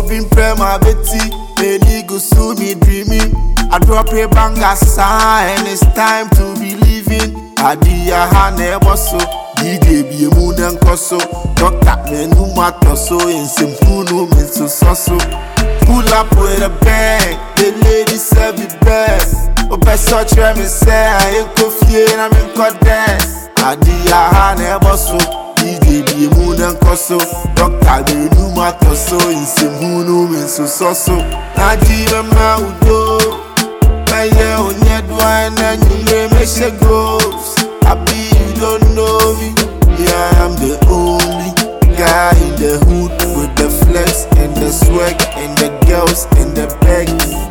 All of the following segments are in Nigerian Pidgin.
Open prayer my Betty, any go sue me dreaming. I drop a banger sign, it's time to be living. Adia hane bosso, DJ be a moon and coso. Doctor menu matoso, in simple men so. Pull up with a bang, the lady serve the best. Best such me say I ain't coffee and I'm in codes. Adia hane bosso, DJ be a moon and coso. Doctor menu matoso, in simple men so. Adia maudo. Yeah, on your dwine and you may make a ghost. I be you don't know me. Yeah, I'm the only guy in the hood with the flex and the swag and the girls in the bag.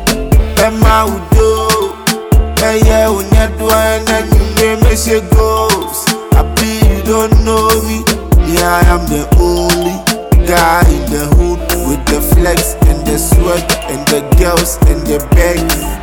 Emma Udo. Yeah, on your dwine and you may make a ghost. I be you don't know me. Yeah, I'm the only guy in the hood with the flex and the swag and the girls in the bag.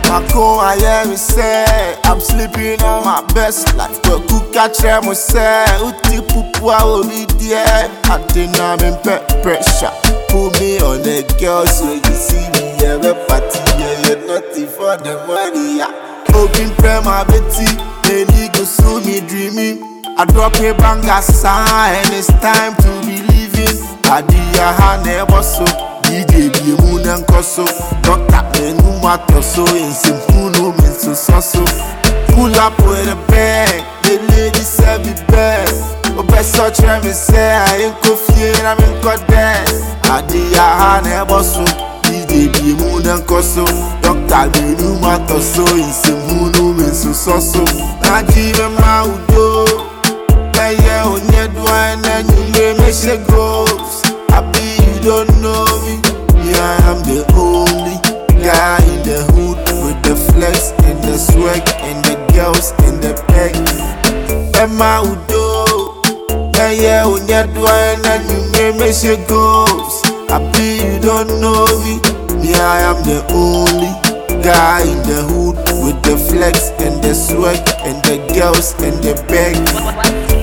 I hear me say I'm sleeping on my best life. But cook catch me say uti pupu I will be there. I think I'm in pressure. Put me on the girls so you see me every party. Yeah, you're naughty for the money. Open prayer my Betty, any go sue me dreaming. I drop a banger sign, it's time to be living. Adia hane bosso, DJ be a moon and coso. Doctor menu matoso, in simple men so. Pull up with a bang, the lady serve the best. Best such me say I ain't coffee and I'm in codes. Adia hane bosso, DJ be a moon and coso. Doctor menu matoso, in simple men so. Adia maudo. Yeah, on your dwine and you may make a ghost. I be you don't know me. Yeah, I'm the only guy in the hood with the flex and the swag and the girls in the bag. Emma Udo. Yeah, on your dwine and you may make a ghost. I be you don't know me. Yeah, I'm the only guy in the hood with the flex and the swag and the girls in the bag.